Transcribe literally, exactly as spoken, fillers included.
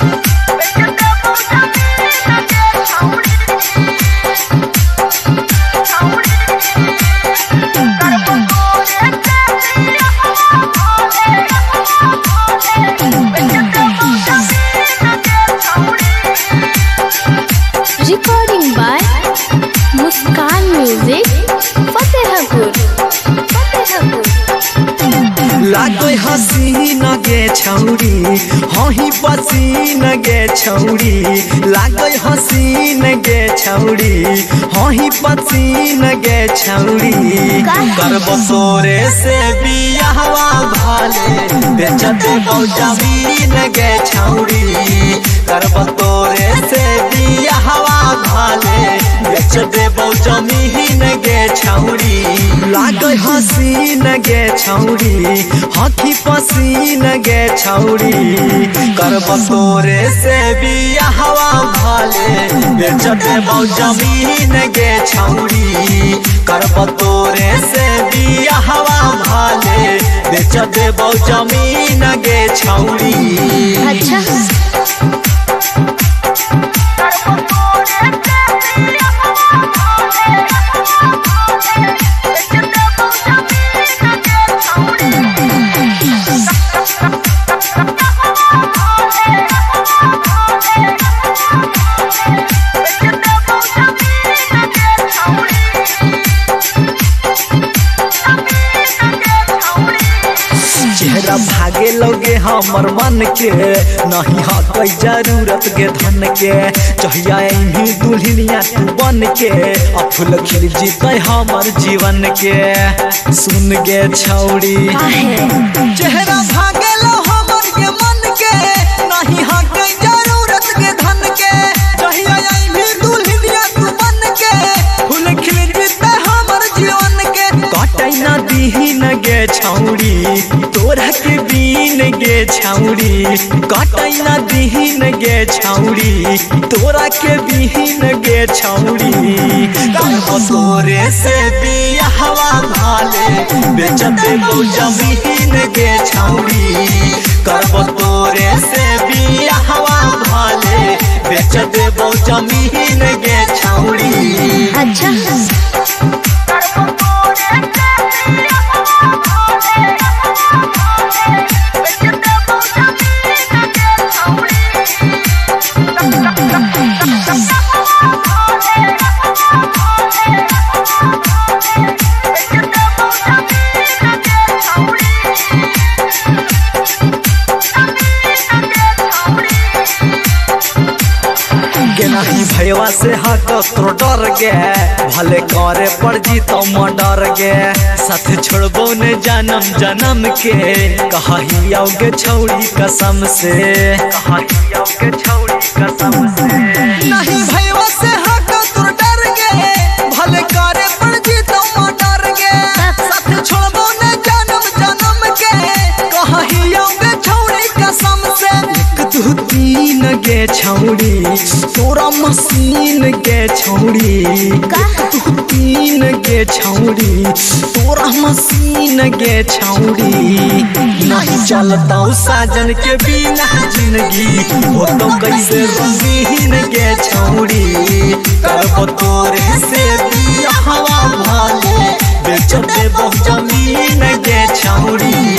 Recording by Muskan Music, Fatehpur, Fatehpur. लागोय हसीन गे छौरी हही पसीन गे छौरी लागोय हसीन गे छौरी हही पसीन गे छौरी करब तोरे से बियाहवा भाले बेचत जमीन गे छौरी करब तोरे से बियाहवा भाले बेचत जमीन गे छौरी लागोय हसीन गे छौरी हकी पसीन गे छौरी करब तोरे से बियाहवा भाले बेचत जमीन गे छौरी करब तोरे से बियाहवा भाले बेचत जमीन गे छौरी। अच्छा चेहरा भागे लोगे हमर मन के नहीं हक जरूरत के धन के चाहिए ही दुल्हनिया तू बन के अब फूल खिल जीते हमर जीवन के सुन गे छौरी चेहरा भागे लो हमर के मन के नहीं हक जरूरत के धन के चाहिए ही दुल्हनिया तू बन के फूल खिल जीते हमर जीवन के कटै ना दीहिन गे छौरी तोरा के बीन गे छौरी कटै ना दीहिन गे छौरी तोरा के बीन गे छौरी करब तोरे से बियाहवा भाले बेचत जमीन गे छौरी करब तोरे से बियाहवा भाले बेचत जमीन गे छौरी। अच्छा नहीं भैया से हक तो डर गे भले करे पड़ जी तो मडर गे साथ छोड़बो ने जन्म जन्म के कही आओगे छौरी कसम से कही आओगे छौरी कसम से नहीं भैया से हक तो डर गे भले करे पड़ जी तो मडर गे साथ छोड़बो ने जन्म जन्म के कही आओगे छौरी कसम से एक दो तीन गे छौरी तोरा मसीन गे छौरी तू तीन गे छौरी तोरा मसीन गे छौरी नहीं चलता साजन के बिना जिंदगी हो तो कैसे रंगीन गे छौरी करब तोरे से बियाहवा भाले बेचत जमीन गे छौरी।